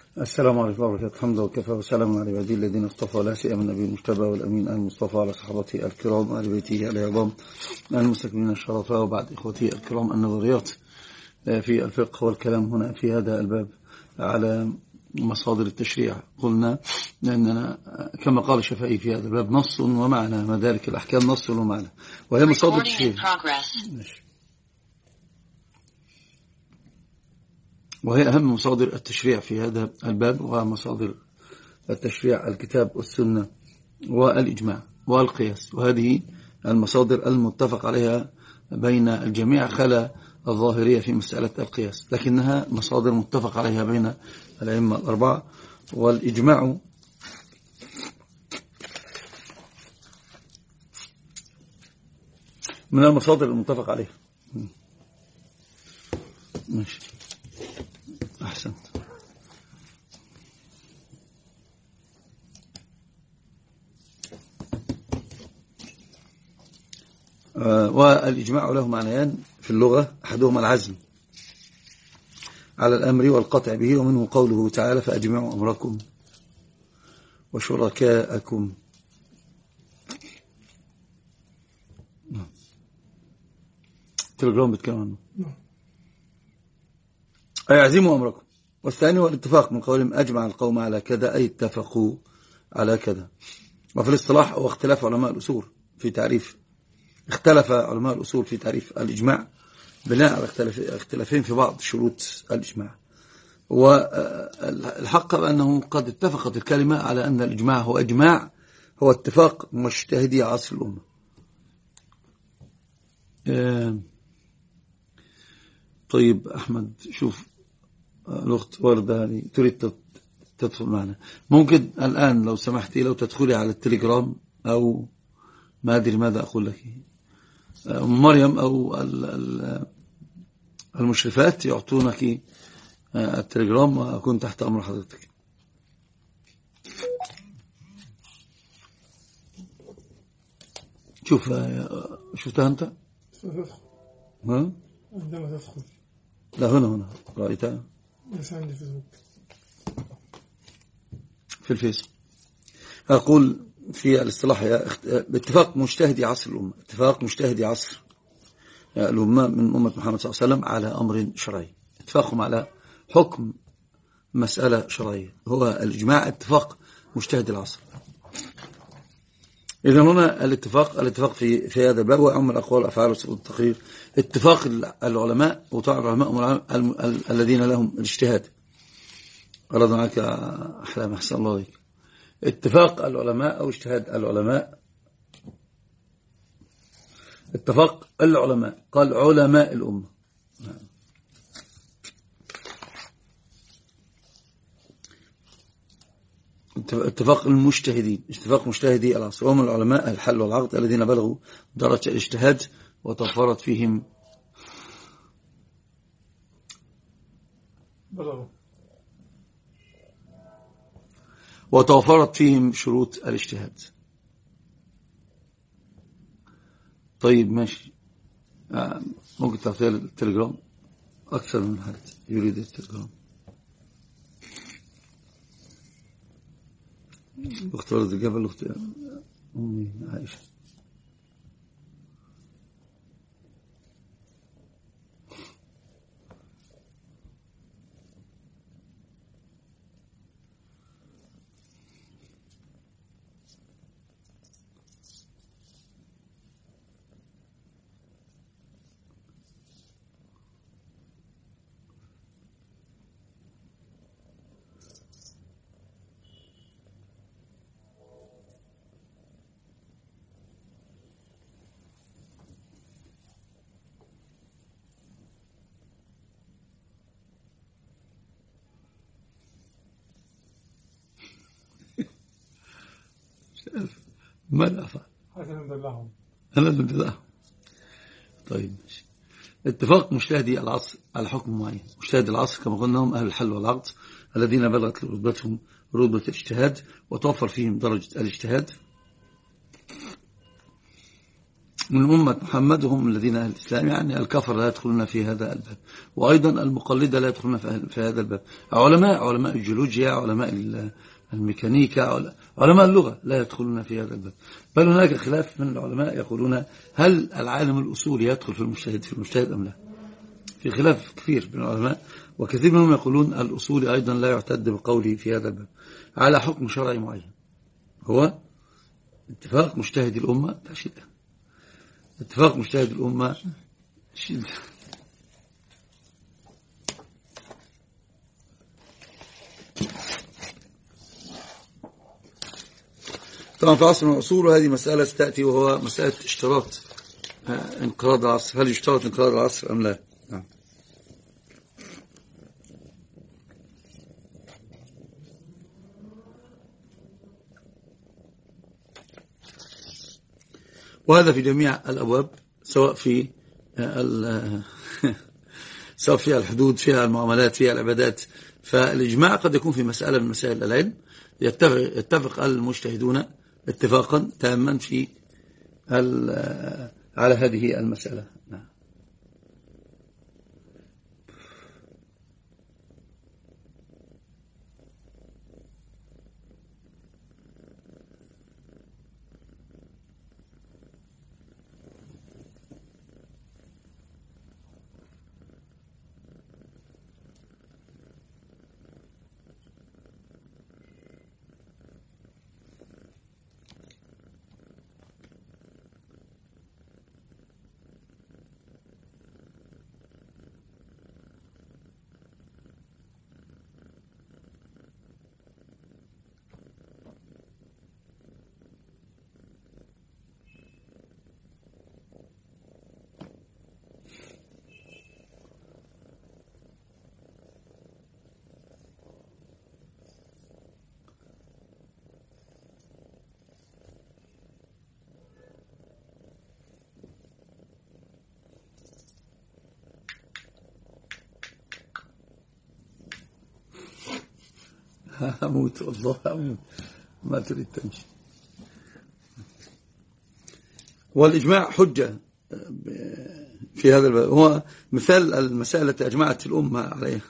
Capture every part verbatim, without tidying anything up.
السلام عليكم ورحمة الله وبركاته. وكفى وسلام على عباده الذين اصطفى، لا سيما النبي المجتبى والأمين المصطفى على صحابته الكرام وآل بيته العظام المستكملين الشرفاء. وبعد إخوتي الكرام، النظريات في الفقه والكلام هنا في هذا الباب على مصادر التشريع. قلنا لأننا كما قال الشافعي في هذا الباب نص ومعنى، مدارك الأحكام نص ومعنى، وهي مصادر التشريع، وهي أهم مصادر التشريع في هذا الباب. ومصادر التشريع الكتاب والسنة والإجماع والقياس، وهذه المصادر المتفق عليها بين الجميع خلا الظاهرية في مسألة القياس، لكنها مصادر متفق عليها بين الأئمة الأربعة. والإجماع من المصادر المتفق عليها. ماشي، أحسنت. آه والإجماع له معنيان في اللغة، أحدهما العزم على الأمر والقطع به، ومنه قوله تعالى فأجمعوا أمركم وشركاءكم. تلجرام بتكلم عنه، أي أعزموا أمركم. والثاني هو الاتفاق، من قولهم أجمع القوم على كذا، أي اتفقوا على كذا. وفي الاصطلاح هو اختلاف علماء الأصول في تعريف اختلف علماء الأصول في تعريف الإجماع بناء على اختلافين في بعض شروط الإجماع. والحق بأنه قد اتفقت الكلمة على أن الإجماع هو إجماع هو اتفاق مجتهدي عصر الأمة. طيب أحمد، شوف الأخت وردة تريد تدخل معنا، ممكن الآن لو سمحتي لو تدخلي على التليجرام، أو ما أدري ماذا أقول لك، مريم أو المشرفات يعطونك التليجرام، وأكون تحت أمر حضرتك. شوف، شفتها أنت؟ ها؟ عندما تدخل. لا، هنا هنا رأيتها؟ بس عندي فيسبوك، في الفيس. أقول في الاصطلاح باتفاق مجتهدي عصر الأمة، اتفاق مجتهدي عصر الأمة من أمة محمد صلى الله عليه وسلم على أمر شرعي، اتفاقهم على حكم مسألة شرعية، هو الإجماع اتفاق مجتهدي العصر. إذن هنا الاتفاق الاتفاق في في هذا الباب وعم الأقوال والأفعال والتقرير، اتفاق العلماء وطاعة العلماء الذين لهم الاجتهاد. أراد معك أحلام، أحسن الله عليك. اتفاق العلماء أو اجتهاد العلماء، اتفاق العلماء، قال علماء الأمة. اتفاق المجتهدين، اتفاق مجتهدي العصر، وهم العلماء الحل والعقد الذين بلغوا درجة الاجتهاد وتوفرت فيهم بلغوا وتوفرت فيهم شروط الاجتهاد. طيب ماشي، ممكن تعطيها التليجرام، أكثر من حد يريد التليجرام. أخت ولد الجبل، أخت أمي عائشة. ماذا أفعل؟ أنا ندلهم. طيب ماشي. اتفاق مجتهدي العصر على حكم معين. مجتهدي العصر كما قلنا هم أهل الحل والعقد الذين بلغت رتبتهم رتبة الاجتهاد وتوفر فيهم درجة الاجتهاد. من أمة محمد هم الذين أهل الإسلام، يعني الكفر لا يدخلون في هذا الباب، وأيضا المقلدة لا يدخلون في هذا الباب. علماء علماء الجيولوجيا، علماء الميكانيكا، علماء اللغة لا يدخلون في هذا الباب. بل هناك خلاف من العلماء يقولون هل العالم الأصولي يدخل في المجتهد في المجتهد أم لا. في خلاف كثير بين العلماء، وكثير منهم يقولون الأصولي أيضا لا يعتد بقوله في هذا الباب على حكم شرعي معين، هو اتفاق مجتهد الأمة. اتفاق مجتهد الأمة شدة. طبعا في عصر الأصول، وهذه مسألة ستأتي، وهو مسألة اشتراط انقراض العصر. هل يشترط انقراض العصر أم لا؟ نعم. وهذا في جميع الأبواب، سواء في سواء فيها الحدود، فيها المعاملات، فيها العبادات. فالإجماع قد يكون في مسألة من مسائل العلم يتفق, يتفق المجتهدون اتفاقا تاما في على هذه المسألة. نعم. أموت والله أموت، ما تريد تمشي. والإجماع حجة في هذا الباب، هو مثال المسألة التي أجمعت الأمة عليها.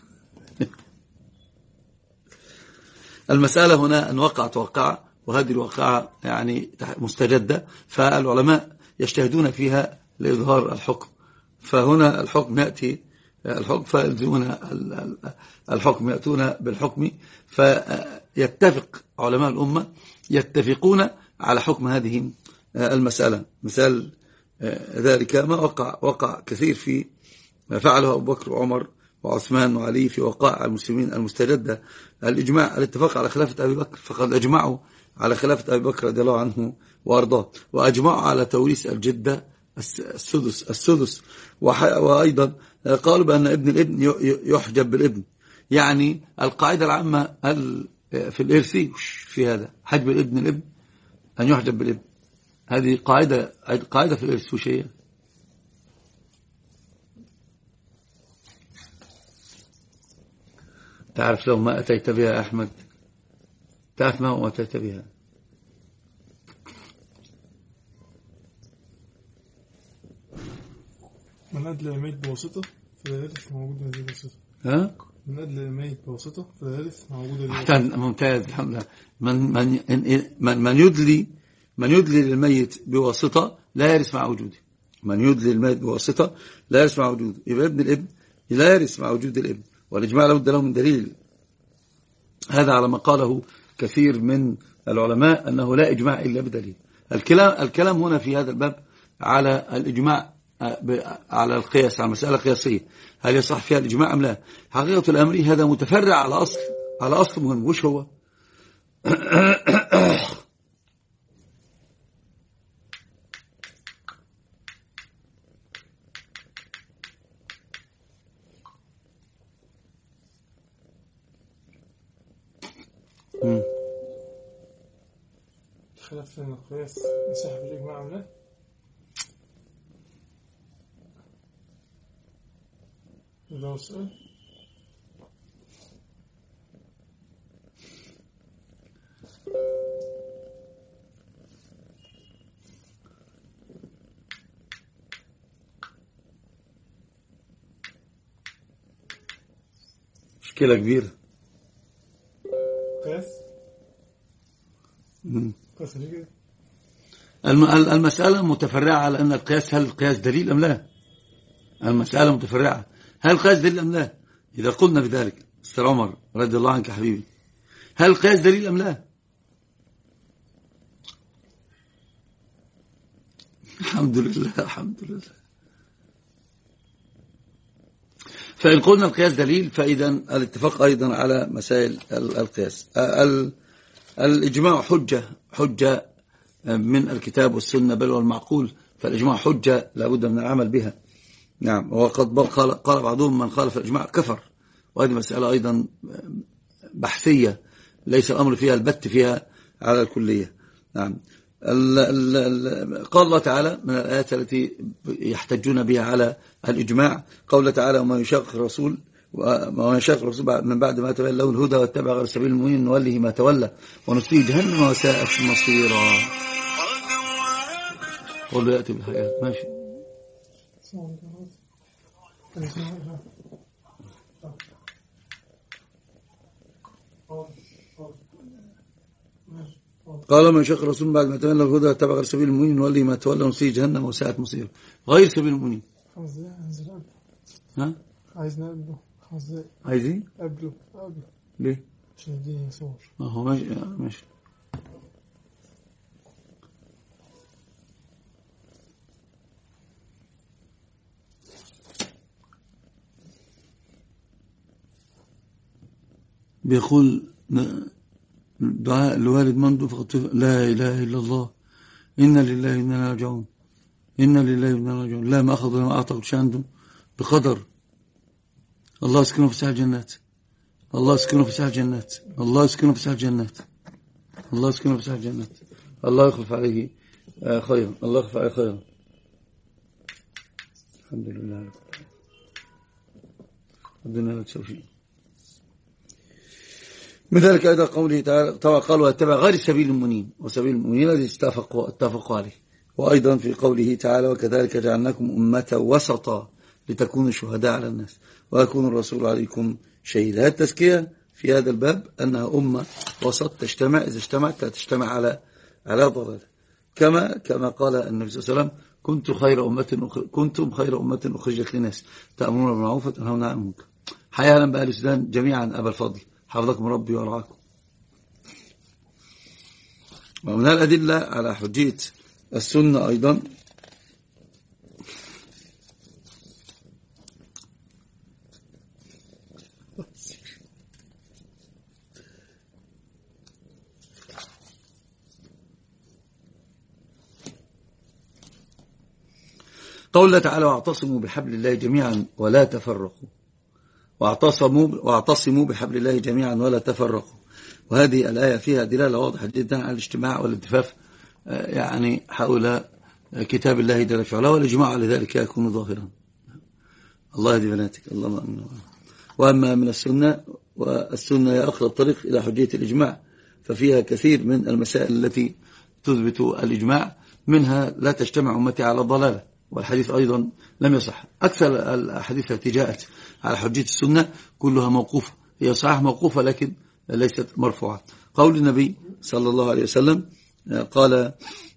المسألة هنا أن وقعت وقعة، وهذه الوقعة يعني مستجدة، فالعلماء يجتهدون فيها لإظهار الحكم. فهنا الحكم يأتي الحكم فيلزمون الحكم، يأتون بالحكم، فيتفق علماء الأمة يتفقون على حكم هذه المسألة. مثال ذلك ما وقع وقع كثير في ما فعله أبو بكر وعمر وعثمان وعلي في وقائع المسلمين المستجدة. الإجماع الاتفاق على خلافة أبي بكر، فقد أجمعوا على خلافة أبي بكر رضي الله عنه وأرضاه، وأجمعوا على توريث الجدة السدس السدس وأيضا قالوا بأن ابن الابن يحجب بالابن. يعني القاعدة العامة في الإرث في هذا حجب الابن الابن أن يحجب بالابن، هذه قاعدة قاعدة في الإرث. وش هي؟ تعرف لو ما أتيت بها أحمد، تعرف ما هو أتيت بها؟ من أدلى الميت بواسطة فلا يرث موجود هذه الواسطة. ها؟ من أدلى الميت بواسطة فلا يرث موجود هذه الواسطة. ممتاز، الحمد لله. من من من من يدلي من يدلي للميت بواسطة لا يرث مع وجوده. من يدلي للميت بواسطة لا يرث مع وجوده، يبقى ابن الابن لا يرث مع وجود الابن. والإجماع لابد له من دليل، هذا على ما قاله كثير من العلماء أنه لا إجماع إلا بدليل. الكلام الكلام هنا في هذا الباب على الإجماع، على القياس، على مسألة قياسية، هل يصح فيها الإجماع أم لا. حقيقة الأمر هذا متفرع على أصل على أصل مهم. وش هو؟ خلاف في القياس يصح بالإجماع أم لا؟ هذا هو السؤال. مشكلة كبيرة. قياس قياس المسألة متفرعة على أن القياس، هل القياس دليل أم لا؟ المسألة متفرعة، هل القياس دليل أم لا؟ إذا قلنا بذلك أستاذ عمر رضي الله عنك حبيبي، هل القياس دليل أم لا؟ الحمد لله الحمد لله. فإن قلنا القياس دليل فإذا الاتفاق أيضا على مسائل القياس. الإجماع حجة حجة من الكتاب والسنة بل والمعقول، فالإجماع حجة لابد من العمل بها. نعم، وقد قال بعضهم من خالف الإجماع كفر، وهذه مسألة أيضا بحثية ليس الأمر فيها البت فيها على الكلية. نعم. ال ال ال قال الله تعالى من الآيات التي يحتجون بها على الإجماع، قول تعالى وما يشاقق الرسول وما يشاقق الرسول من بعد ما تبين له الهدى واتبع غير سبيل المؤمنين نوله ما تولى ونصليه جهنم وساءت مصيرا. قل له يأتي بالحياة. ماشي. قال من يشاقق الرسول بعد ما تبين له الهدى واتبع غير سبيل المؤمنين نوله ما تولى ونصليه جهنم وساءت مصيرا. غير سبيل المؤمنين. ها؟ عايزنا قبله خمس دقايق. عايزين؟ قبله قبله. ليه؟ عشان يديني صور. ما هو ماشي ماشي. بيقول دعاء لوالد منذ فقط لا إله إلا الله إنا لله وإنا راجعون إنا لله وإنا راجعون. لا ما أخذ ولا ما أعطى شيء عنده بقدر. الله يسكنه في ساحة الجنات، الله يسكنه في ساحة الجنات، الله يسكنه في ساحة الجنات، الله يسكنه في ساحة الجنات. الله يخلف عليه خيرا، الله يخلف عليه خيرا. الحمد لله ربنا لا تسوي شيء. من ذلك أيضا قوله تعالى طبعا قال واتبع غير سبيل المؤمنين، وسبيل المؤمنين الذي اتفقوا اتفقوا عليه. وأيضا في قوله تعالى وكذلك جعلناكم أمة وسطا لتكونوا شهداء على الناس ويكون الرسول عليكم شهيدا. هذه التزكية في هذا الباب أنها أمة وسط تجتمع، إذا اجتمعت تجتمع على على ضلال، كما كما قال النبي صلى الله عليه وسلم كنت خير أمة كنتم خير أمة أخرجت للناس تأمرون بالمعروف وتنهون عن المنكر. حيانا بأهل السودان جميعا أبا الفضل حفظكم ربي ورعاكم. ومن الأدلة على حجية السنة أيضا قول الله تعالى واعتصموا بحبل الله جميعا ولا تفرقوا، واعتصموا واعتصموا بحبل الله جميعا ولا تفرقوا. وهذه الآية فيها دلالة واضحة جدا على الاجتماع والالتفاف يعني حول كتاب الله جل في علاه، والإجماع على ذلك يكون ظاهرا. الله يهدي بناتك اللهم امين. وأما من السنة، والسنة هي أقرب طريق إلى حجية الإجماع، ففيها كثير من المسائل التي تثبت الإجماع، منها لا تجتمع أمتي على ضلالة، والحديث أيضا لم يصح. أكثر الأحاديث التي جاءت على حجية السنة كلها موقوفة، هي صحيح موقوفة لكن ليست مرفوعة. قول النبي صلى الله عليه وسلم قال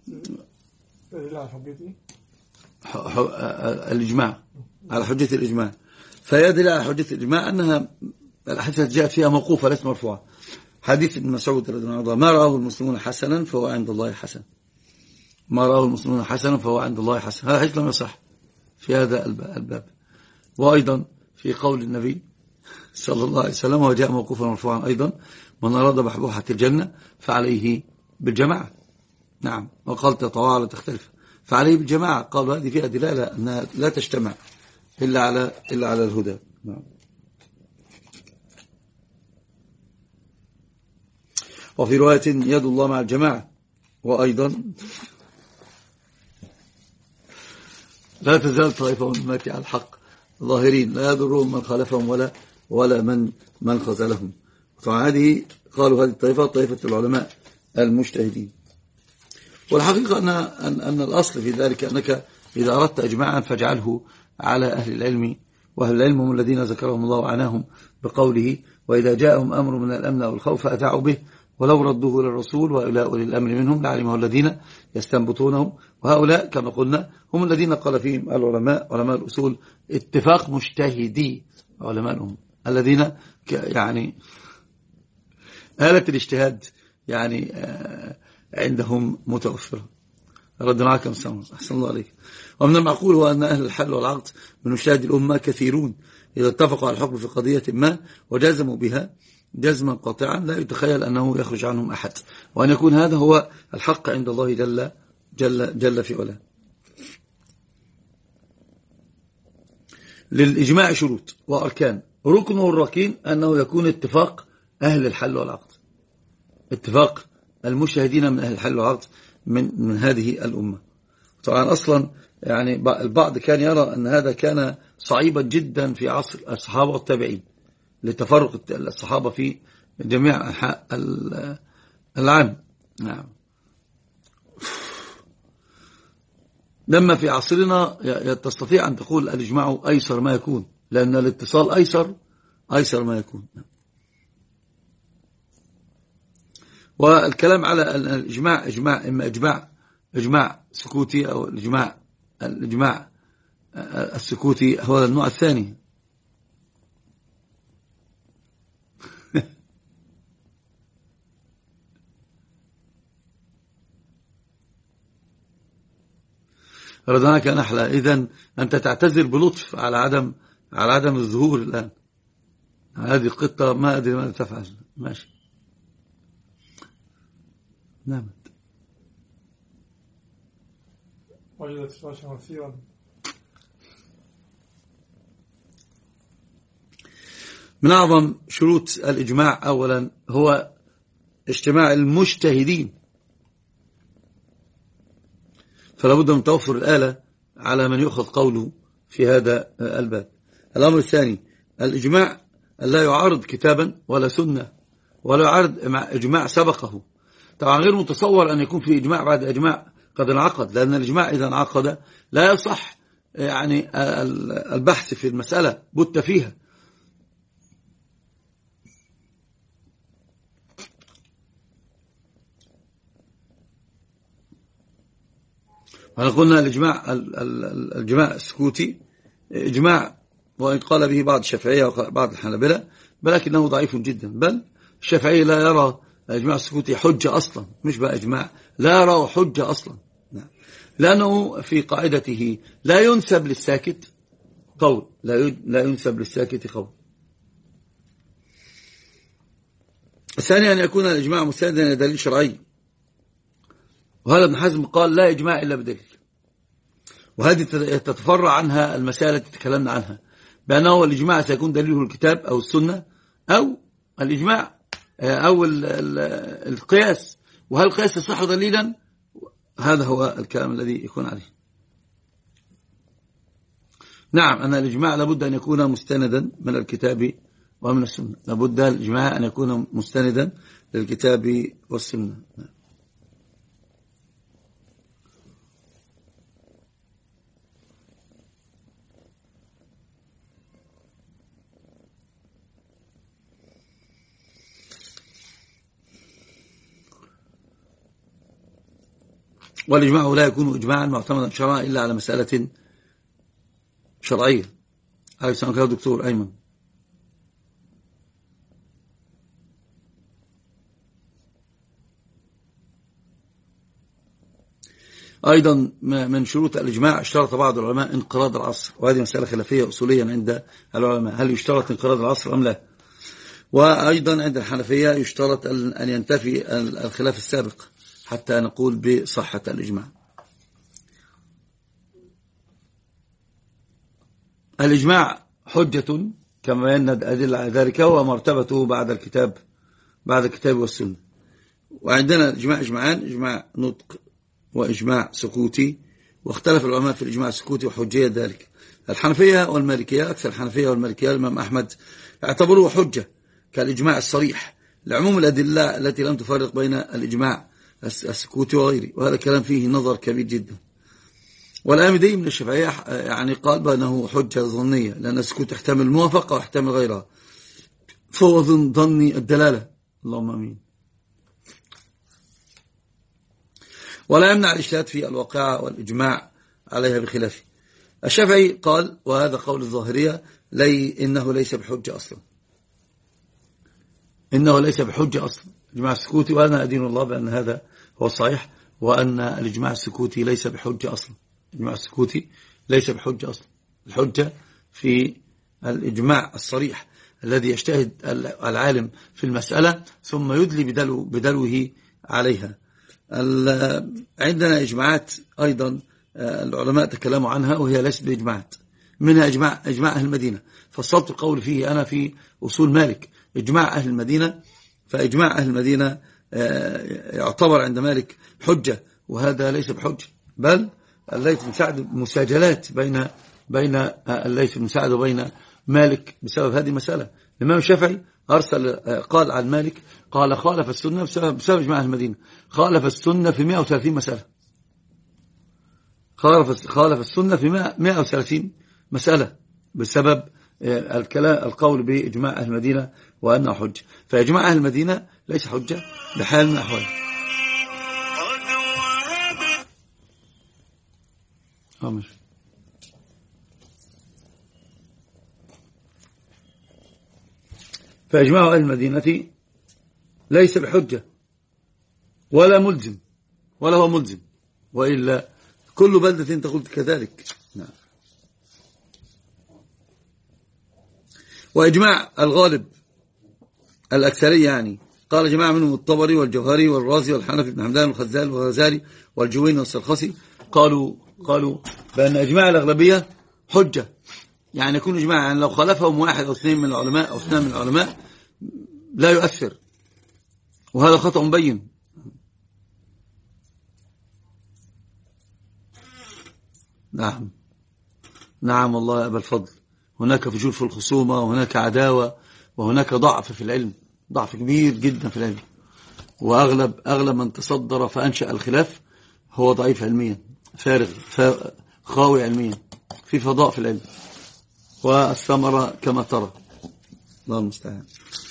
الإجماع على حجية الإجماع، فيدل على حجية الإجماع أنها الأحاديث التي جاءت فيها موقوفة ليست مرفوعة. حديث ابن مسعود رضي الله عنه ما رآه المسلمون حسنا فهو عند الله حسن، ما رآه المسلمون حسنا فهو عند الله حسن. هذا حديث لم يصح في هذا الباب. وأيضا في قول النبي صلى الله عليه وسلم وجاء موقوفا مرفوعا أيضا من أراد بحبوحة الجنة فعليه بالجماعة. نعم، وقال تطوع لا تختلف فعليه بالجماعة. قالوا هذه فيها دلالة أنها لا تجتمع إلا على إلا على الهدى. نعم. وفي رواية يد الله مع الجماعة. وأيضا لا تزال طائفة من أمتي على الحق ظاهرين لا يضرهم من خالفهم ولا ولا من من خذلهم. فهذه قالوا هذه الطائفة طائفة العلماء المجتهدين. والحقيقة أن أن, أن الأصل في ذلك أنك إذا أردت إجماعا فاجعله على أهل العلم وأهل العلم هم الذين ذكرهم الله عناهم بقوله وإذا جاءهم أمر من الأمن أو الخوف أتاعوا به ولو ردوه للرسول وإلى أولي الأمر منهم لعلمه الذين يستنبطونه. وهؤلاء كما قلنا هم الذين قال فيهم العلماء علماء الأصول اتفاق مجتهدي علماءهم الذين يعني آلة الاجتهاد يعني عندهم متوفرة. رد معك مسامح أحسن الله عليك. ومن المعقول هو أن أهل الحل والعقد من مشاهد الأمة كثيرون إذا اتفقوا على الحكم في قضية ما وجازموا بها جزما قاطعا لا يتخيل أنه يخرج عنهم أحد، وأن يكون هذا هو الحق عند الله جل, جل, جل في علاه. للإجماع شروط وأركان، ركنه الركين أنه يكون اتفاق أهل الحل والعقد، اتفاق المشاهدين من أهل الحل والعقد من, من هذه الأمة. طبعا أصلا يعني البعض كان يرى أن هذا كان صعيبا جدا في عصر الصحابة والتابعين لتفرق الصحابة في جميع أنحاء العالم. نعم. لما في عصرنا تستطيع أن تقول الإجماع أيسر ما يكون، لأن الاتصال أيسر أيسر ما يكون. والكلام على الإجماع إجماع إما إجماع إجماع سكوتي أو الإجماع الإجماع السكوتي هو النوع الثاني. رضناك نحلة. إذن أنت تعتذر بلطف على عدم على عدم الظهور الآن. هذه القطة ما أدري ماذا تفعل. ماشي. نامت. وجدت فراشا مثيرا. من أعظم شروط الإجماع أولا هو اجتماع المجتهدين، فلا بد من توفر الآلة على من يؤخذ قوله في هذا الباب. الأمر الثاني الإجماع لا يعارض كتابا ولا سنة ولا يعارض إجماع سبقه. طبعا غير متصور أن يكون في إجماع بعد إجماع قد انعقد، لأن الإجماع إذا انعقد لا يصح يعني البحث في المسألة بت فيها. أنا قلنا الإجماع الإجماع السكوتي إجماع، وإن قال به بعض الشافعية وبعض الحنابلة ولكنه ضعيف جدا، بل الشافعي لا يرى الإجماع السكوتي حجة أصلا، مش بقى إجماع، لا يرى حجة أصلا، لأنه في قاعدته لا ينسب للساكت قول، لا ينسب للساكت قول. الثاني أن يكون الإجماع مستندا إلى دليل شرعي، وهذا ابن حزم قال لا إجماع إلا بدليل، وهذه تتفرع عنها المسائل التي تكلمنا عنها، بأنه الإجماع سيكون دليله الكتاب أو السنة أو الإجماع أو القياس، وهل القياس يصح دليلا؟ هذا هو الكلام الذي يكون عليه. نعم، أن الإجماع لابد أن يكون مستندا من الكتاب ومن السنة، لابد الإجماع أن يكون مستندا للكتاب والسنة. والإجماع لا يكون إجماعا معتمدا شرعا إلا على مسألة شرعية. عليه السلام كده دكتور أيمن. أيضا من شروط الإجماع اشترط بعض العلماء انقراض العصر، وهذه مسألة خلافية أصوليا عند العلماء، هل يشترط انقراض العصر أم لا؟ وأيضا عند الحنفية يشترط أن ينتفي الخلاف السابق حتى نقول بصحة الإجماع. الإجماع حجة كما بينا أدلة على ذلك، ومرتبته بعد الكتاب بعد الكتاب والسنة. وعندنا الإجماع إجماعان، إجماع نطق وإجماع سكوتي، واختلف العلماء في الإجماع السكوتي وحجية ذلك. الحنفية والمالكية، أكثر الحنفية والمالكية الإمام أحمد اعتبروه حجة كالإجماع الصريح لعموم الأدلة التي لم تفرق بين الإجماع السكوتي وغيره، وهذا كلام فيه نظر كبير جدا. والآمدي من الشافعية يعني قال بأنه حجة ظنية، لأن السكوت يحتمل الموافقة ويحتمل غيرها، فهو ظني الدلالة. اللهم أمين. ولا يمنع الإشهاد في الواقعة والإجماع عليها بخلافه. الشافعي قال، وهذا قول الظاهرية، لي إنه ليس بحجة أصلا، إنه ليس بحجة أصلا إجماع السكوتي، وأنا أدين الله بأن هذا هو الصحيح، وأن الإجماع السكوتي ليس بحجة أصلا. الإجماع السكوتي ليس بحجة أصلا. الحجة في الإجماع الصريح الذي يجتهد العالم في المسألة ثم يدلي بدلو بدلوه عليها. عندنا إجماعات أيضا العلماء تكلموا عنها وهي ليست بإجماعات، منها إجماع, إجماع أهل المدينة، فصلت القول فيه أنا في أصول مالك. إجماع أهل المدينة، فإجماع أهل المدينة يعتبر عند مالك حجة، وهذا ليس بحجة، بل الليث بن سعد مساجلات بين بين الليث بن سعد وبين مالك بسبب هذه المسألة. الإمام الشافعي أرسل قال عن مالك، قال خالف السنة بسبب, بسبب إجماع أهل المدينة، خالف السنة في مئة وثلاثين مسألة، خالف خالف السنة في مئة وثلاثين مسألة بسبب الكلام القول بإجماع أهل المدينة وأنه حجة. فإجماع أهل المدينة ليس حجة بحال من الأحوال. أمر فإجماع أهل المدينة ليس بحجة ولا ملزم، ولا هو ملزم، وإلا كل بلدة تقول كذلك. نعم. وإجماع الغالب الأكثرية يعني قال جماعة منهم الطبري والجوهري والرازي والحنفي بن حمدان والخزال والغزالي والجويني والسرخسي، قالوا قالوا بأن إجماع الأغلبية حجة، يعني يكون إجماع يعني لو خالفهم واحد أو اثنين من العلماء أو اثنان من العلماء لا يؤثر، وهذا خطأ مبين. نعم نعم والله يا أبا الفضل، هناك فجور في الخصومة، وهناك عداوة، وهناك ضعف في العلم، ضعف كبير جدا في العلم، وأغلب أغلب من تصدر فأنشأ الخلاف هو ضعيف علميا، فارغ خاوي علميا، في فضاء في العلم، والثمرة كما ترى. الله المستعان.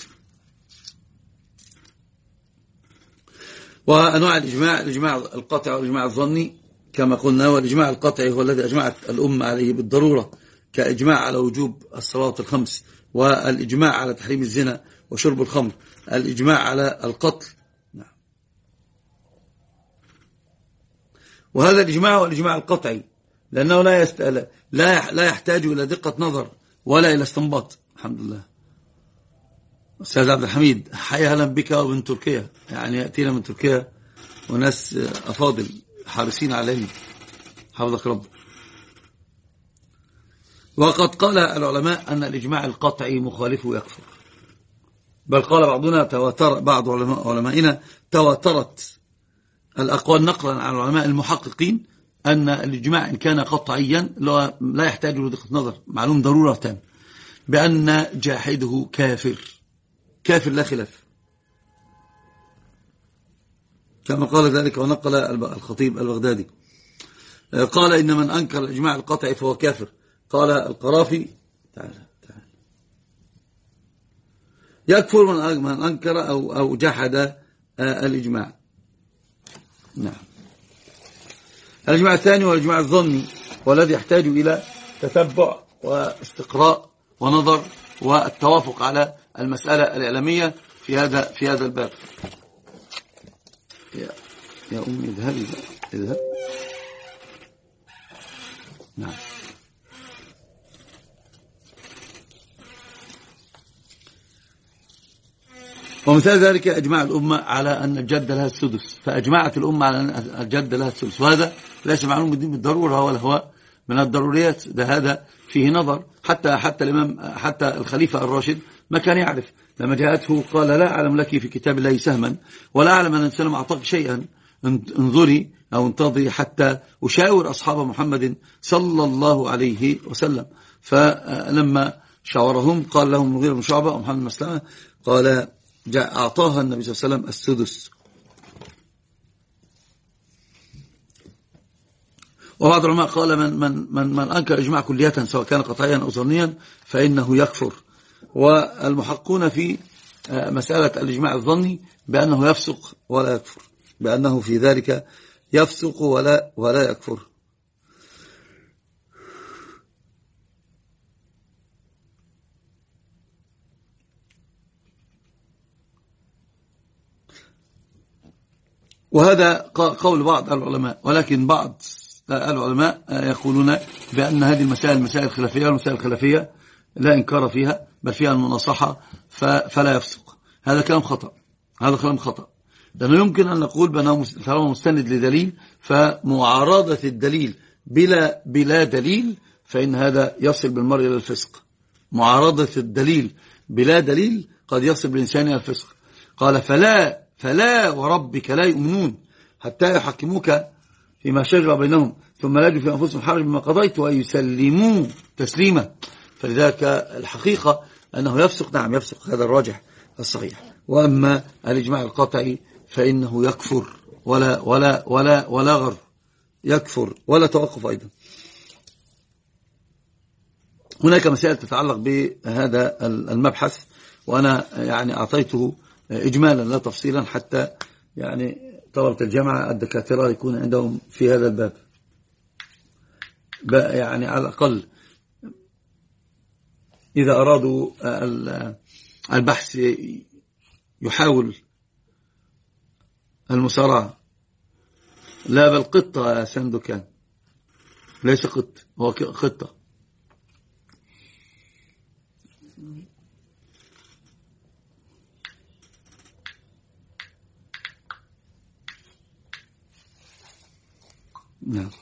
وأنواع الإجماع، الإجماع القطعي والإجماع الظني كما قلنا، والإجماع القطعي هو الذي أجمعت الأمة عليه بالضرورة، كإجماع على وجوب الصلاة الخمس، والإجماع على تحريم الزنا وشرب الخمر، الإجماع على القتل. نعم. وهذا الإجماع هو الإجماع القطعي، لأنه لا يست... لا لا يحتاج إلى دقة نظر ولا إلى استنباط. الحمد لله. أستاذ عبد الحميد، حيا أهلا بك ومن تركيا، يعني يأتينا من تركيا وناس أفاضل حارسين عليه، حفظك رب. وقد قال العلماء أن الإجماع القطعي مخالفه يكفر، بل قال بعضنا تواتر، بعض علماء علمائنا تواترت الأقوال نقلا عن العلماء المحققين أن الإجماع إن كان قطعيا لا يحتاج إلى دقة نظر، معلوم ضرورة تام، بأن جاحده كافر، كافر لا خلاف، كما قال ذلك ونقل الخطيب البغدادي، قال إن من أنكر الإجماع القطعي فهو كافر. قال القرافي تعالى تعالى يكفر من أنكر أو, أو جحد الإجماع. نعم. الإجماع الثاني هو الإجماع الظني، والذي يحتاج إلى تتبع واستقراء ونظر والتوافق على المسألة الإعلامية في هذا في هذا الباب. يا يا أمي اذهبي اذهب. نعم. ومثال ذلك أجمع الأمة على أن الجد لها السدس، فأجمعت الأمة على أن الجد لها السدس، وهذا ليس معلوم بالدين بالضرورة ولا هو من الضروريات، ده هذا فيه نظر. حتى حتى الإمام حتى الخليفة الراشد ما كان يعرف، لما جاءته قال لا أعلم لك في كتاب الله سهما ولا أعلم أن الإنسان أعطاك شيئا، انظري أو انتظري حتى أشاور أصحاب محمد صلى الله عليه وسلم. فلما شاورهم قال لهم المغيرة بن شعبة ومحمد بن مسلمة، قال جاء أعطاها النبي صلى الله عليه وسلم السدس. وبعض العلماء قال من, من, من, من أنكر إجماع كلية سواء كان قطعيا أو ظنيا فإنه يكفر. والمحقون في مسألة الإجماع الظني بأنه يفسق ولا يكفر، بأنه في ذلك يفسق ولا, ولا يكفر. وهذا قول بعض العلماء، ولكن بعض العلماء يقولون بأن هذه المسائل مسائل خلافية، والمسائل الخلافية لا إنكار فيها بل فيها المناصحة فلا يفسق. هذا كلام خطأ، هذا كلام خطأ، لأنه يمكن أن نقول بأنه طالما مستند لدليل، فمعارضة الدليل بلا, بلا دليل فإن هذا يصل بالمرء إلى الفسق. معارضة الدليل بلا دليل قد يصل بالإنسان إلى الفسق. قال فلا فلا وربك لا يؤمنون حتى يحكموك فيما شجر بينهم ثم لا يجدوا في أنفسهم حرج مما قضيت ويسلموا تسليما. فلذلك الحقيقة أنه يفسق، نعم يفسق، هذا الراجح الصحيح. وأما الإجماع القطعي فإنه يكفر ولا ولا ولا ولا غر، يكفر ولا توقف. أيضا هناك مسائل تتعلق بهذا المبحث، وأنا يعني أعطيته إجمالا لا تفصيلا حتى يعني طلبة الجامعة الدكاترة يكون عندهم في هذا الباب يعني على الأقل إذا أرادوا البحث يحاول المسارعة. لا بل قطة يا سندكان، ليس قط، هو قطة. نعم.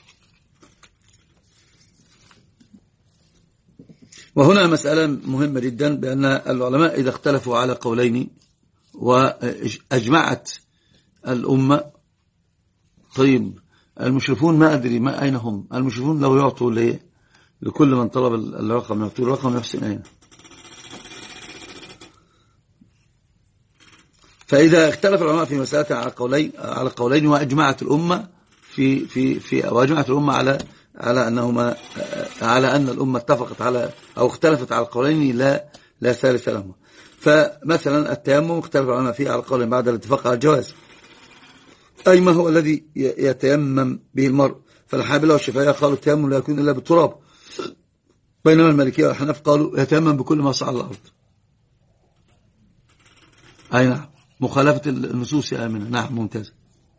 وهنا مسألة مهمة جدا، بأن العلماء إذا اختلفوا على قولين وأجمعت الأمة، طيب المشرفون ما أدري ما أين هم المشرفون؟ لو يعطوا لي لكل من طلب الرقم يعطوا الرقم نفسه أين. فإذا اختلف العلماء في مسألة على قولين على قولين وأجمعت الأمة في في في وأجمعت الأمة على على أنهما على أن الأمة اتفقت على أو اختلفت على قولين لا لا ثالث لهما. فمثلا التيمم اختلف العلماء فيه على قول بعد الاتفاق على الجواز، أي ما هو الذي يتيمم به المرء. فالحنابلة والشافعية قالوا التيمم لا يكون إلا بالتراب، بينما المالكية والحنف قالوا يتيمم بكل ما صعد على الأرض. أي نعم، مخالفة النصوص يا آمنة. نعم ممتاز.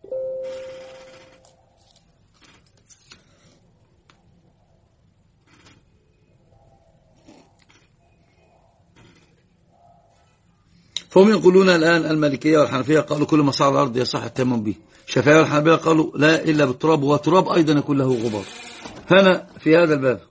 فهم يقولون الآن المالكية والحنفية قالوا كل ما صعد على الأرض يصح التيمم به. الشافعية والحنابلة قالوا لا إلا بالتراب، وتراب أيضا يكون له غبار. هنا في هذا الباب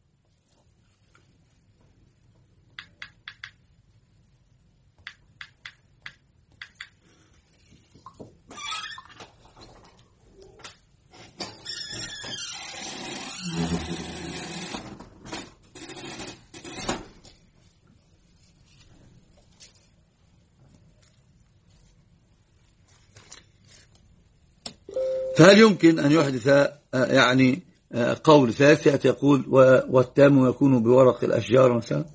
فهل يمكن أن يحدث يعني قول ثالث يأتي يقول والتام يكون بورق الأشجار مثلا؟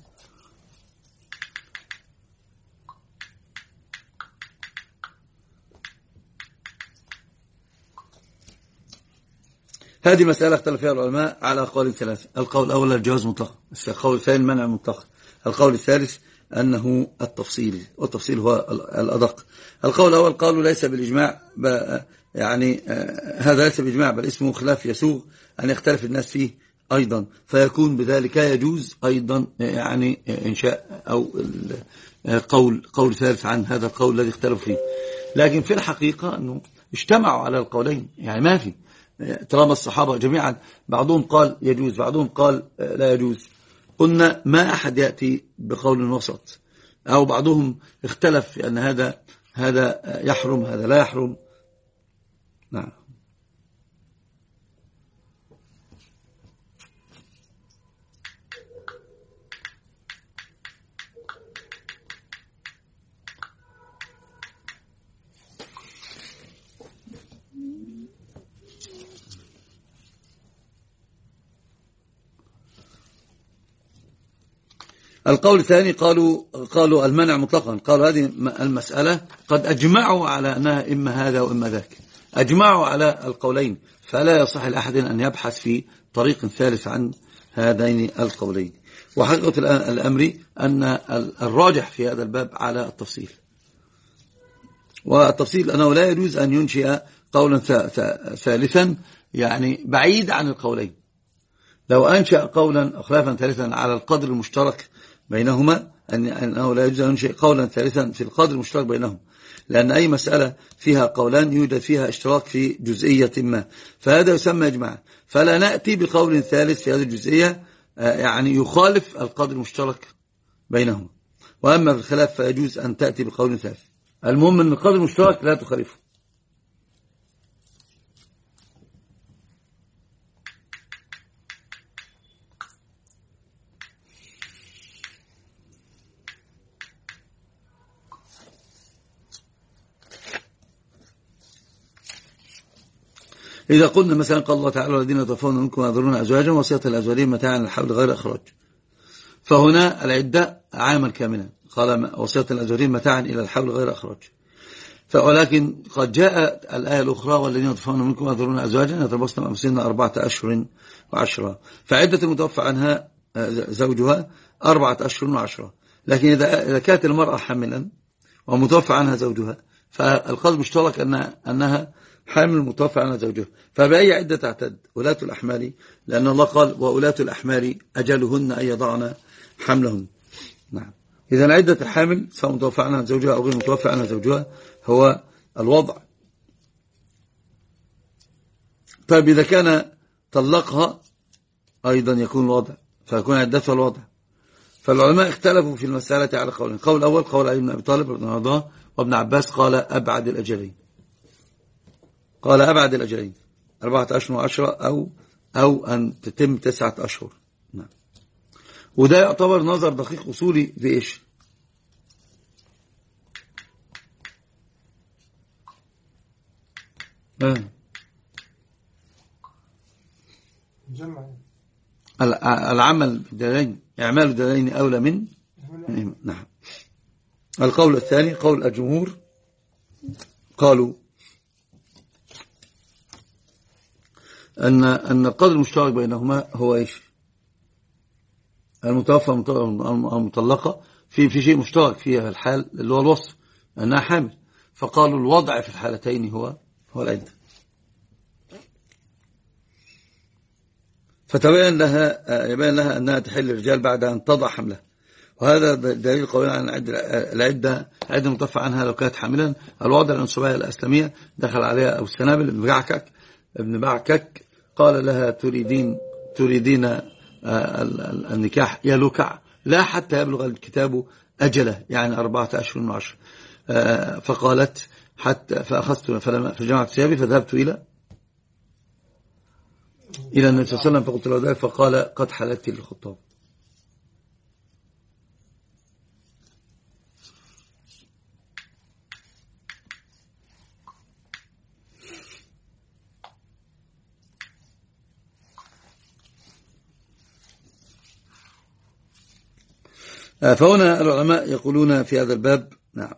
هذه مسألة اختلف فيها العلماء على قول ثلاثة. القول الأول الجواز مطلقا، القول الثاني المنع مطلقا، القول الثالث أنه التفصيل، والتفصيل هو الأدق. القول الأول قالوا ليس بالإجماع، يعني هذا ليس بالإجماع بل اسمه خلاف يسوغ أن يختلف الناس فيه أيضا، فيكون بذلك يجوز أيضا يعني إنشاء أو قول قول ثالث عن هذا القول الذي اختلفوا فيه. لكن في الحقيقة أنه اجتمعوا على القولين، يعني ما في طالما الصحابة جميعا بعضهم قال يجوز بعضهم قال لا يجوز، قلنا ما أحد يأتي بقول وسط، أو بعضهم اختلف في أن هذا هذا يحرم هذا لا يحرم. نعم. القول الثاني قالوا قالوا المنع مطلقا، قالوا هذه المسألة قد أجمعوا على أنها إما هذا وإما ذاك، أجمعوا على القولين، فلا يصح لأحد أن يبحث في طريق ثالث عن هذين القولين. وحقيقة الأمر أن الراجح في هذا الباب على التفصيل، والتفصيل أنه لا يجوز أن ينشئ قولا ثالثا يعني بعيد عن القولين. لو أنشأ قولا خلافا ثالثا على القدر المشترك بينهما، أنه لا يجوز أن ينشئ قولا ثالثا في القدر المشترك بينهم، لأن أي مسألة فيها قولان يوجد فيها اشتراك في جزئية ما، فهذا يسمى إجماع. فلا نأتي بقول ثالث في هذه الجزئية يعني يخالف القدر المشترك بينهما. وأما في الخلاف فيجوز أن تأتي بقول ثالث، المهم أن القدر المشترك لا تخالفه. إذا قلنا مثلا قال الله تعالى الذين يتوفون منكم ويذرون أزواجا وصية لأزواجهم متاعا للحول غير إخراج، فهنا العدة عاما كاملا، قال وصية لأزواجهم متاعا إلى الحول غير إخراج. ولكن قد جاء الآية الأخرى والذين يتوفون منكم ويذرون أزواجا يتربصن بأنفسهن أربعة أشهر وعشرة، فعدة المتوفى عنها زوجها أربعة أشهر وعشرة. لكن إذا كانت المرأة حاملا ومتوفى عنها زوجها فالقدر مشترك أنها حامل متوفى عنها زوجها، فبأي عدة تعتد؟ ولاة الأحمال، لأن الله قال وولاة الأحمال أجلهن أن يضعن حملهن. نعم، إذا عدة الحامل سواء متوفى عنها زوجها أو غير متوفى عنها زوجها هو الوضع. طيب إذا كان طلقها أيضا يكون الوضع، فيكون عدتها الوضع. فالعلماء اختلفوا في المسألة على قولين. قول الأول قول علي بن أبي طالب بن رضاه وابن عباس قال أبعد الأجلين، قال أبعد الأجلين أربعة أشهر وعشرة أو أو أن تتم تسعة أشهر. نعم، وده يعتبر نظر دقيق أصولي في إيش؟ آه. العمل بالدليل، إعمال الدليل أولى من. نعم. القول الثاني قول الجمهور، قالوا أن أن القدر المشترك بينهما هو إيش؟ المتوفى المطلقة في في شيء مشترك فيها الحال اللي هو الوصف أنها حامل، فقالوا الوضع في الحالتين هو هو العدة. فتبين لها يبين لها أنها تحل الرجال بعد أن تضع حملها، وهذا دليل قوي عن العدة. العدة المتوفى عنها لو كانت حاملا، الوضع العنصرية الأسلامية دخل عليها أبو السنابل ابن بعكك ابن بعكك قال لها تريدين تريدين النكاح يا لكع، لا حتى يبلغ الكتاب أجله، يعني أربعة أشهر وعشر. فقالت حتى فأخذت فجمعت ثيابي فذهبت إلى إلى النبي صلى الله عليه وسلم فقلت له ذلك، فقال قد حللت للخطاب. فهنا العلماء يقولون في هذا الباب نعم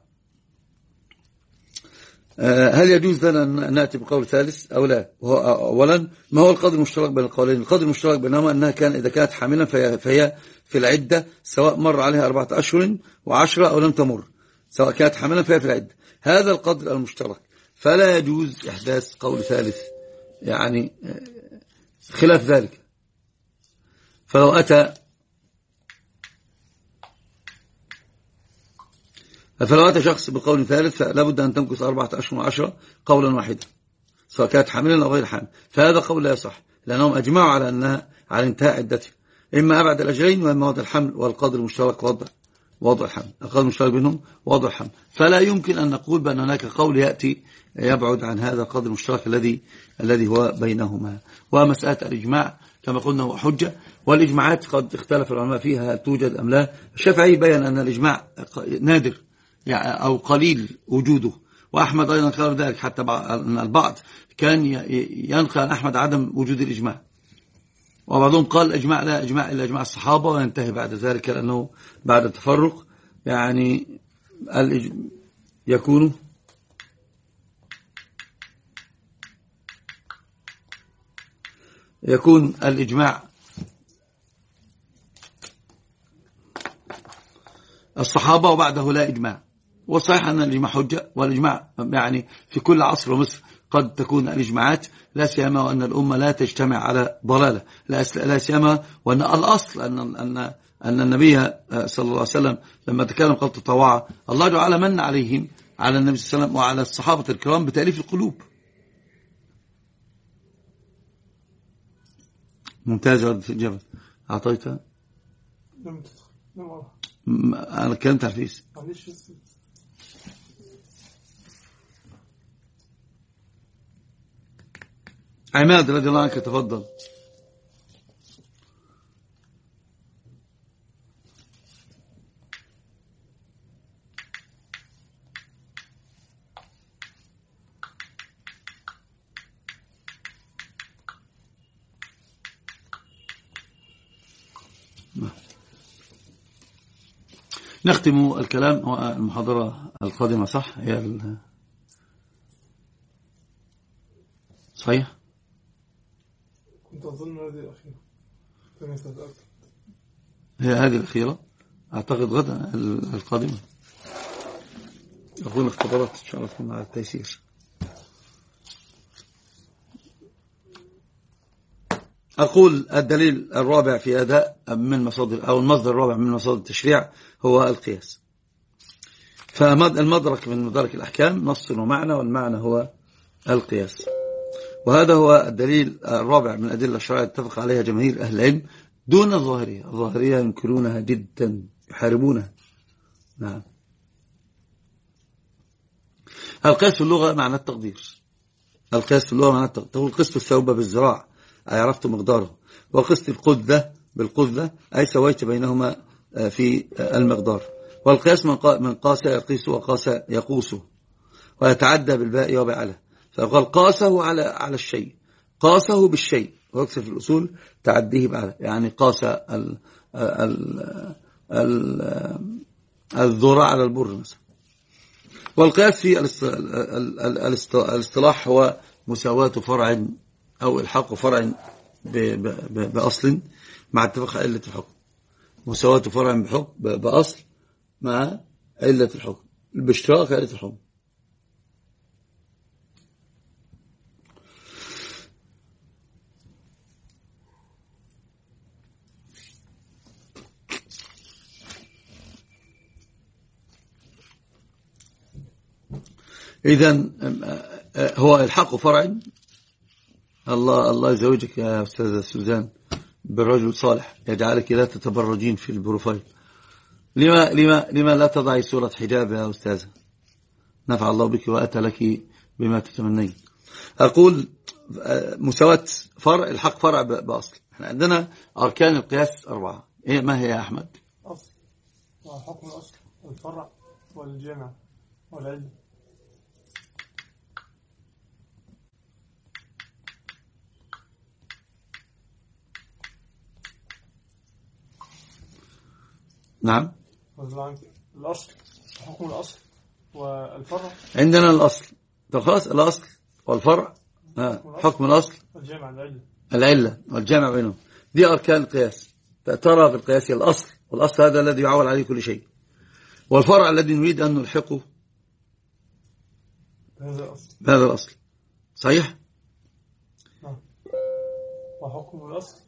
هل يجوز لنا أن نأتي بقول ثالث أو لا؟ أولا ما هو القدر المشترك بين القولين؟ القدر المشترك بينهما أنها كان إذا كانت حاملا فهي, فهي في العدة سواء مر عليها أربعة أشهر وعشرة أو لم تمر، سواء كانت حاملا فهي في العدة، هذا القدر المشترك. فلا يجوز إحداث قول ثالث يعني خلاف ذلك. فلو أتى فلو أتى شخص بقول ثالث فلا بد أن تمكث أربعة أشهر وعشرة قولا واحدا سواء كانت حاملا أو غير حامل، فهذا قول لا يصح، لأنهم أجمعوا على أنها على انتهاء عدتها، إما أبعد الأجلين وإما وضع الحمل، والقدر المشترك وضع وضع الحمل، القدر المشترك بينهم وضع الحمل. فلا يمكن أن نقول بأن هناك قول يأتي يبعد عن هذا القدر المشترك الذي الذي هو بينهما. ومسألة الإجماع كما قلنا هو حجة، والإجماعات قد اختلف العلماء فيها هل توجد أم لا. الشافعي بيّن أن الإجماع نادر يعني أو قليل وجوده، وأحمد أيضا قال ذلك، حتى أن البعض كان ينقل عن أحمد عدم وجود الإجماع. وبعضهم قال الإجماع لا إجماع إلا إجماع الصحابة، وينتهي بعد ذلك لأنه بعد التفرق يعني يكون يكون الإجماع الصحابة وبعده لا إجماع. والصحيح أن الإجماع حجة، والإجماع يعني في كل عصر ومصر قد تكون الإجماعات، لا سيما وأن الأمة لا تجتمع على ضلالة، لا سيما وأن الأصل أن أن أن النبي صلى الله عليه وسلم لما تكلم قال تطوع الله جعل من عليهم على النبي صلى الله عليه وسلم وعلى الصحابة الكرام بتأليف القلوب. ممتاز ردة الإجابة أعطيتها. لم تدخل لم أرى. أنا كلمت على الفيس. عماد رضي الله عنك تفضل. نختم الكلام. المحاضرة القادمة صح هي ال... صحيح كنت أظن هذه الأخيرة كان يتذكر هي هذه الأخيرة أعتقد غدا القادمة أقول اختبارات إن شاء الله تكون على التيسير. أقول الدليل الرابع في أداء من مصادر أو المصدر الرابع من مصادر التشريع هو القياس. فالمدرك من مدارك الأحكام نص ومعنى، والمعنى هو القياس. وهذا هو الدليل الرابع من الأدلة الشرعية اتفق عليها جماهير أهل العلم دون الظاهرية. الظاهرية ينكرونها جدا يحاربونها. نعم. القياس في اللغة معنى التقدير. القياس في اللغة معنى التقدير. تقول قست الثوب بالذراع أي عرفت مقداره، وقست القذة بالقذة أي سويت بينهما في المقدار. والقياس من قاس يقيس وقاس يقوس، ويتعدى بالباء وبعله. فقال قاسه على على الشيء، قاسه بالشيء، ويكسر في الأصول تعديه بعله، يعني قاس ال ال ال الذراع على البر مثلا. والقياس في الاصطلاح هو مساواة فرع أو إلحاق فرع بأصل مع اتفاق علة الحكم. مساواة فرع بحكم بأصل مع علة الحكم باشتراك علة الحكم. إذن هو إلحاق فرع. الله الله يزوجك يا أستاذة سوزان بالرجل صالح يجعلك لا تتبرجين في البروفايل. لما لما لما لا تضعي صورة حجاب يا أستاذة؟ نفع الله بك وأتى لك بما تتمنين. أقول مساواة فرع الحق فرع بأصل. احنا عندنا أركان القياس أربعة. إيه ما هي يا أحمد؟ أصل وحكم الأصل والفرع والجمع والعلم. نعم. الأصل حكم الأصل والفرع. عندنا الأصل خلاص، الأصل والفرع حكم الأصل والجمع العلة العلة والجمع بينهم. دي أركان القياس. ترى في القياس الأصل، والأصل هذا الذي يعول عليه كل شيء، والفرع الذي نريد أن نلحقه هذا الأصل. هذا الأصل صحيح. نعم. وحكم الأصل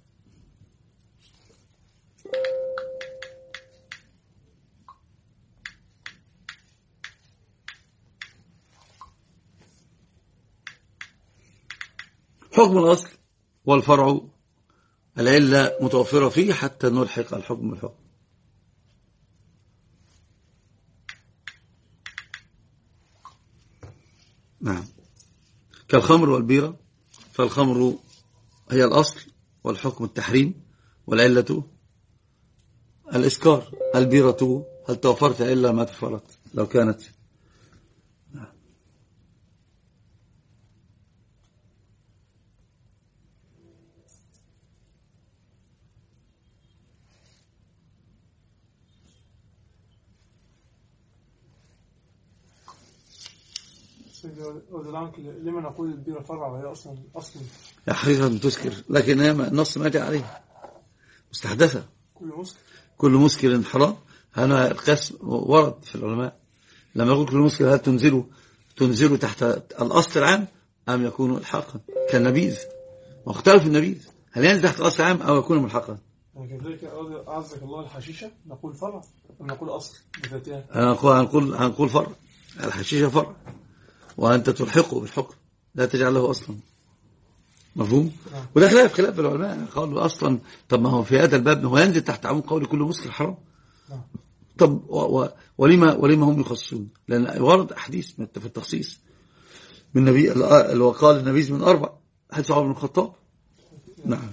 حكم الأصل والفرع العلة متوفرة فيه حتى نلحق الحكم بالحكم. نعم. كالخمر والبيرة، فالخمر هي الأصل والحكم التحريم، والعلة الإسكار. البيرة هل توفرت إلا ما توفرت لو كانت. لما نقول البيرة فرع وهي أصلا أصلا يا حقيقة تسكر، لكن هي النص ما جاء عليها مستحدثة. كل مسكر كل مسكر حرام. هنا القياس ورد في العلماء لما يقول كل مسكر هل تنزله تنزله تحت الأصل العام أم يكون الحقا كالنبيذ؟ مختلف النبيذ هل ينزل تحت الأصل العام أو يكون ملحقا؟ كذلك أعزك الله الحشيشة نقول فرع أم نقول أصل بذاتها؟ هنقول هنقول هنقول فرع. الحشيشة فرع وأنت تلحقه بالحكم لا تجعل له أصلا. مفهوم؟ نعم. وده خلاف خلاف العلماء قالوا أصلا طب ما هو في هذا الباب هو ينزل تحت عموم قول كل مسكر حرام. نعم. طب و و ولما ولما هم يخصصون؟ لأن ورد أحاديث في التخصيص من النبي اللي قال النبي من أربع حديث عمر بن الخطاب. نعم.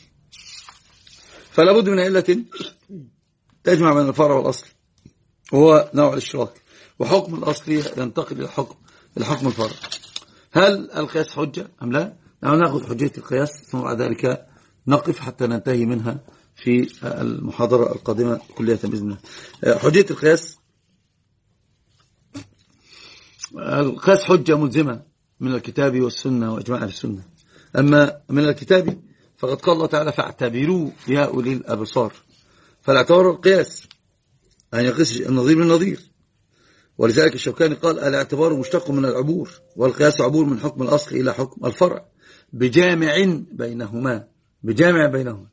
فلا بد من علة تجمع بين الفرع والأصل وهو نوع الاشتراك، وحكم الأصل ينتقل إلى حكم الحكم الفرع. هل القياس حجة أم لا؟ نحن نأخذ حجية القياس ثم بعد ذلك نقف حتى ننتهي منها في المحاضرة القادمة كلية بإذن الله. حجية القياس، القياس حجة ملزمة من الكتاب والسنة وإجماع السنة. أما من الكتاب فقد قال الله تعالى فاعتبروا يا أولي الأبصار، فالاعتبار القياس أن يقيس النظير بالنظير. ولذلك الشوكاني قال الاعتبار مشتق من العبور، والقياس عبور من حكم الأصل إلى حكم الفرع بجامع بينهما بجامع بينهما.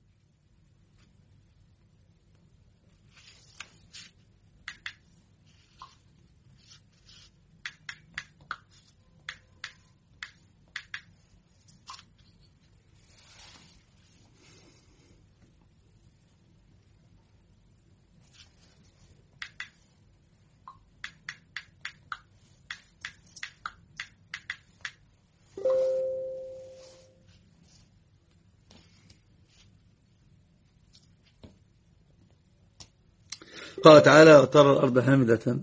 قال تعالى وترى الأرض هامدة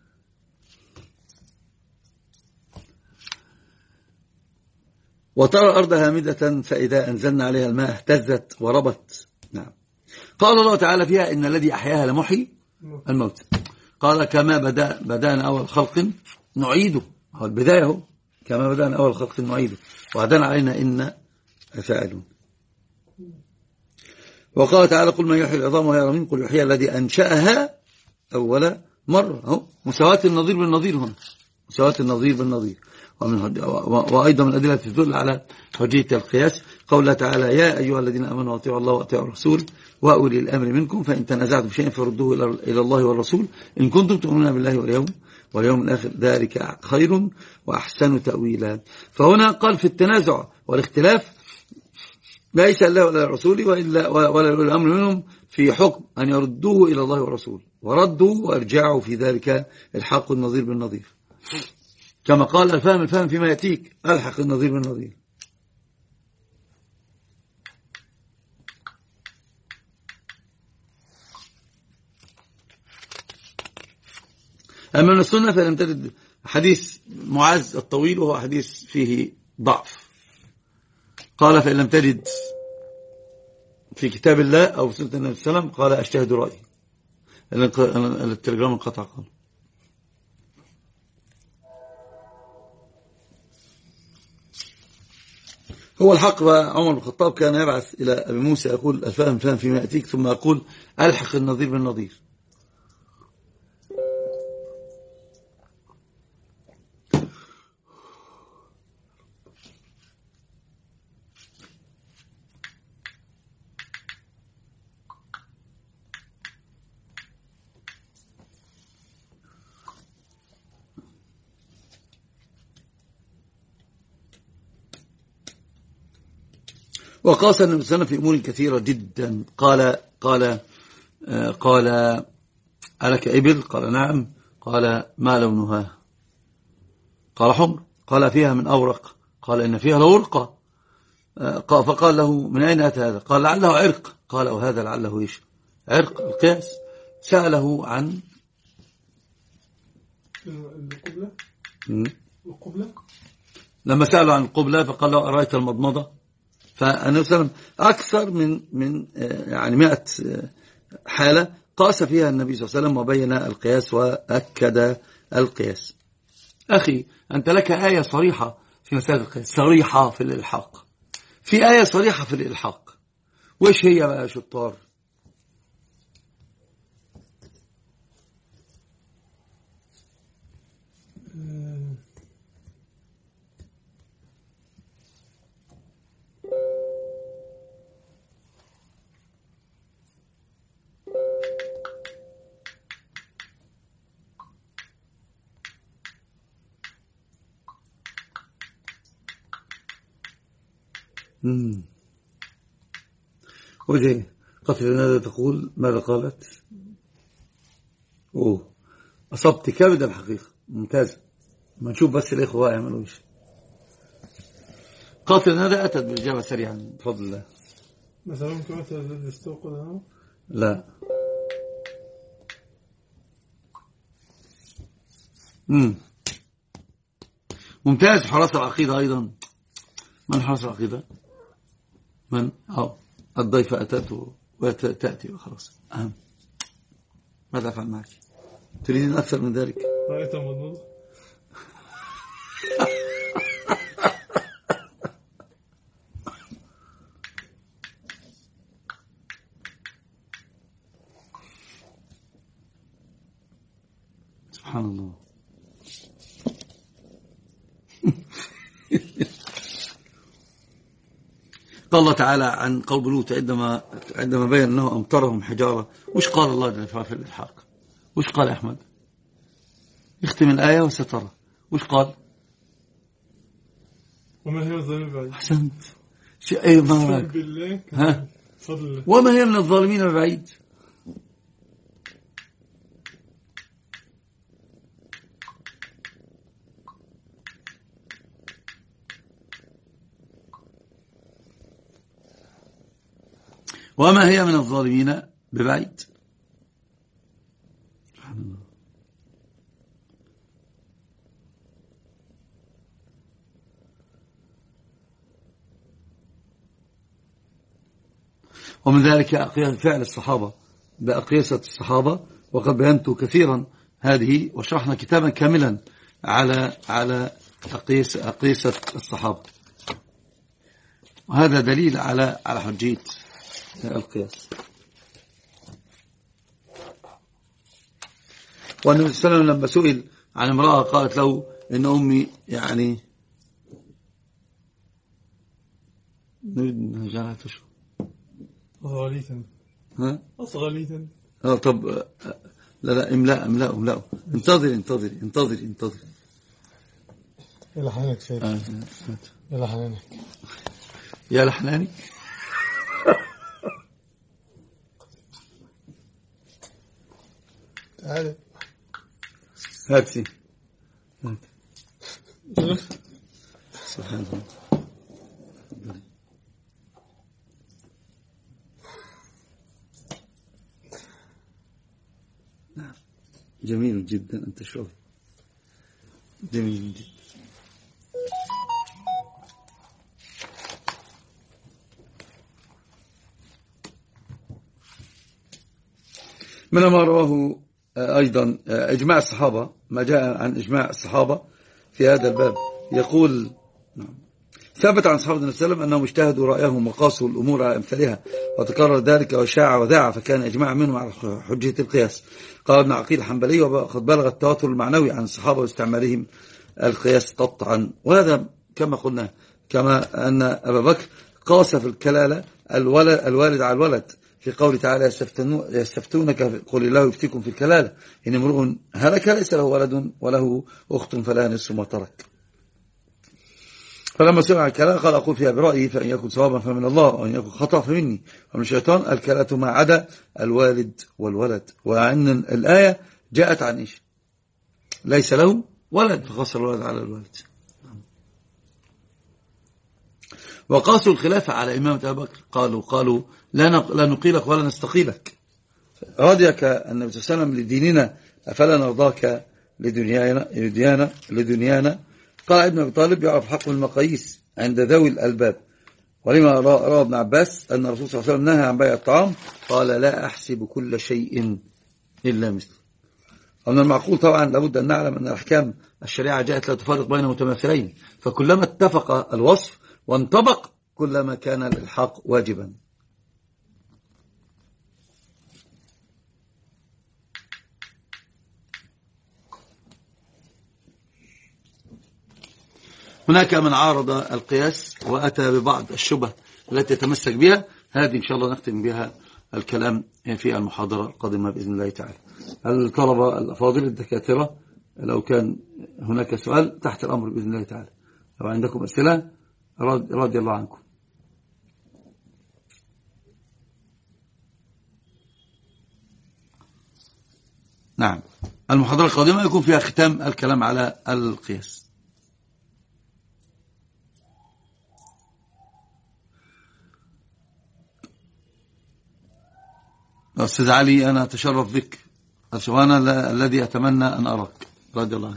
وترى الأرض هامدة فإذا أنزلنا عليها الماء اهتزت وربت. نعم. قال الله تعالى فيها إن الذي أحياها لمحيي الموت. قال كما بدأ بدأنا أول خلق نعيده، هو البداية هو كما بدأنا أول خلق نعيده وعدنا علينا إن فاعلون. وقال تعالى قل من يحيي العظام وهي رميم قل يحيي الذي أنشأها أول مرة. أهو مساواة النظير بالنظير هنا، مساواة النظير بالنظير. وأيضا من الأدلة تدل على حجية القياس قول تعالى يا أيها الذين آمنوا أطيعوا الله وأطيعوا الرسول وأولي الأمر منكم فإن تنازعتم شيئا فردوه إلى الله والرسول إن كنتم تؤمنون بالله واليوم واليوم الآخر ذلك خير وأحسن تأويلا. فهنا قال في التنازع والاختلاف ليس الله ولا الرسول وإلا ولا الأمر منهم في حكم أن يردوه إلى الله والرسول، وردوا وارجعوا في ذلك الحق النظير بالنظير، كما قال الفهم الفهم فيما يأتيك الحق النظير بالنظير. أما من السنة فلم تجد حديث معاذ الطويل وهو حديث فيه ضعف. قال فإن لم تجد في كتاب الله أو في سنة النبي صلى الله عليه وسلم قال أجتهد رأيي. التليجرام انقطع. قال هو الحق بقى عمر بن الخطاب كان يبعث إلى أبي موسى يقول الفهم فهم فيما يأتيك ثم يقول ألحق النظير بالنظير. وقاس النبي صلى الله عليه وسلم في أمور كثيرة جدا. قال قال قال ألك إبل؟ قال نعم. قال ما لونها؟ قال حمر. قال فيها من أورق؟ قال إن فيها لورقة. فقال له من أين أتى هذا؟ قال لعله عرق. قال وهذا لعله إيش؟ عرق القياس. سأله عن القبلة. القبلة لما سأله عن القبلة فقال له أرأيت المضمضة؟ فالنبي صلى الله عليه وسلم أكثر من من يعني مئة حالة قاس فيها النبي صلى الله عليه وسلم وبين القياس وأكد القياس. أخي أنت لك آية صريحة في مسألة القياس، صريحة في الإلحاق، في آية صريحة في الإلحاق، وإيش هي بقى يا شطار؟ امم وجه قتل الندى تقول ماذا قالت؟ اوه اصبت كبد الحقيقه، ممتاز. ما نشوف بس الاخوه يعملوا ايش. قاتل الندى اتت بالاجابه سريعا بفضل الله. مثلا ممكن مثلا الذي استوقظ. لا. امم ممتاز. حراس العقيده ايضا. من حراس العقيده؟ من اه الضيفة أتت وتأتي وخلاص. أهم. ماذا أفعل معك؟ تريدين أكثر من ذلك؟ رأيت مضمض. سبحان الله. قال الله تعالى عن قوم لوط عندما عندما بين أنه أمطرهم حجارة، وش قال الله جل وعلا في الإلحاق؟ وش قال يا أحمد؟ يختم الآية وسترى. وش قال؟ وما هي الظالمين بعيد. أحسنت. أي ما بالله. ها؟ فضل. وما هي من الظالمين بعيد. وما هي من الظالمين ببعيد. سبحان الله. ومن ذلك فعل الصحابة بأقيسة الصحابة، وقد بينت كثيرا هذه وشرحنا كتابا كاملا على على أقيس أقيسة الصحابة، وهذا دليل على على حجية القياس. والنبي صلى الله عليه وسلم لما سئل عن امرأة قالت له إن أمي يعني نجعلها تشرب غاليثا. ها أصغاليثا. اه طب لا لا املأ املأ املأ انتظر انتظر انتظر انتظر يا لحنانك سيد. آه. يا لحنانك يا لحناني. تعال هاتي هات. سبحان الله. نعم جميل جدا أن تشرب، جميل جدا. من ما رواه أيضا إجماع الصحابة، ما جاء عن إجماع الصحابة في هذا الباب يقول ثبت عن صحابة النبي صلى الله عليه وسلم أنهم اجتهدوا رأيهم وقاسوا الأمور على أمثالها وتكرر ذلك وشاع وذاع، فكان إجماع منهم على حجية القياس. قال ابن عقيل الحنبلي وقد بلغ التواتر المعنوي عن الصحابة واستعمالهم القياس قطعا. وهذا كما قلنا كما أن أبا بكر قاس في الكلالة الولد الوالد على الولد في قول تعالى يستفتونك قل الله يفتيكم في الكلالة إن امرؤ هلك ليس له ولد وله أخت فلا نصف ما ترك. فلما سمع الكلام قال أقول فيها برأيي فإن يكن صوابا فمن الله وإن يكن خطأ فمني ومن الشيطان. الكلالة ما عدا الوالد والولد، وأن الآية جاءت عن إيش؟ ليس له ولد فقصر الولد على الولد. وقاسوا الخلافة على إمامة أبي بكر، قالوا قالوا لا لا نقيلك ولا نستقيلك، رضيك النبي صلى الله عليه وسلم لديننا أفلا نرضاك لدنيانا لدنيانا لدنيانا. قال ابن أبي طالب يعرف حق المقاييس عند ذوي الألباب. ولما رأى ابن عباس أن الرسول صلى الله عليه وسلم نهى عن بيع الطعام قال لا أحسب كل شيء إلا مثله. ومن المعقول طبعا لابد أن نعلم أن أحكام الشريعة جاءت لا تفرق بين متماثلين، فكلما اتفق الوصف وانطبق كلما كان الإلحاق واجبا. هناك من عارض القياس وأتى ببعض الشبه التي يتمسك بها، هذه إن شاء الله نختم بها الكلام في المحاضرة القادمة بإذن الله تعالى. الطلبة الأفاضل الدكاترة لو كان هناك سؤال تحت الأمر بإذن الله تعالى، لو عندكم أسئلة رضي الله عنكم. نعم، المحاضرة القادمة يكون فيها ختام الكلام على القياس. أستاذ علي أنا أتشرف بك، وأنا الذي أتمنى أن أراك رضي الله عنك.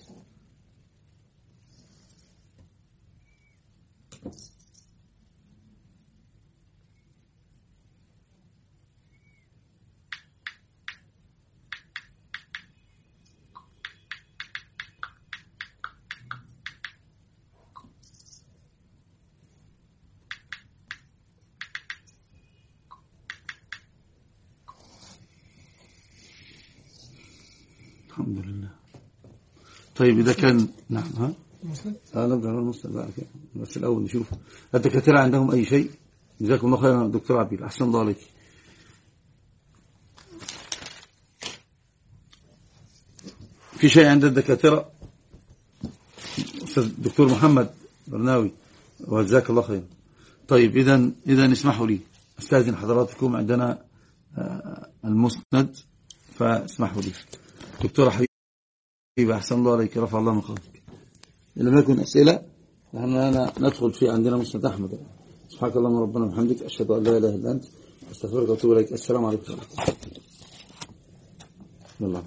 الحمد لله. طيب إذا كان نعم ها ها نبدأ على المسند بقى كده، بس الأول نشوف الدكاترة عندهم أي شيء. جزاكم الله خيرا دكتور عبيد، أحسن الله عليك. في شيء عند الدكاترة أستاذ دكتور محمد برناوي، وجزاك الله خيرا. طيب إذا إذا اسمحوا لي أستاذن حضراتكم، عندنا المسند فاسمحوا لي. دكتورة حبيبة أحسن الله عليك، رفع الله من قدرك. إن لم يكن أسئلة نحن ندخل في عندنا مسند أحمد. سبحانك اللهم ربنا وبحمدك، أشهد أن لا إله إلا أنت، أستغفرك وأتوب إليك. السلام عليكم. يلا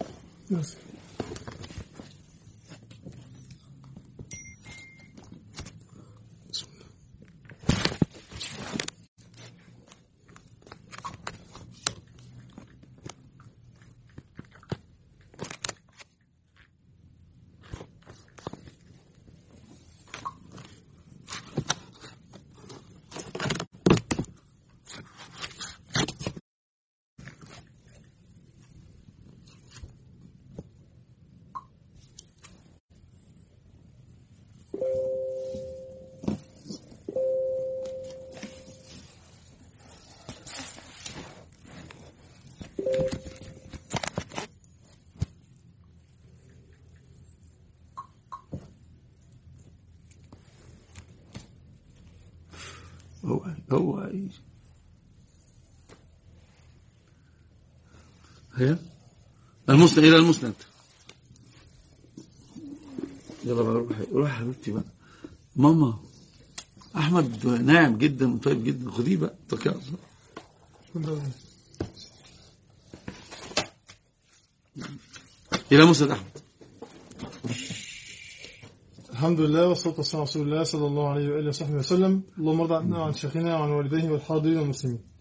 هو هو هي المسند إلى المسند. يلا روح روح حبيبتي بقى. ماما أحمد ناعم جدا طيب جدا، خذيه بقى تكاثر. إلى مسند أحمد. الحمد لله والصلاة والسلام على رسول الله صلى الله عليه وآله وصحبه وسلم. اللهم ارض عنا عن شيخنا وعن والديه والحاضرين والمسلمين.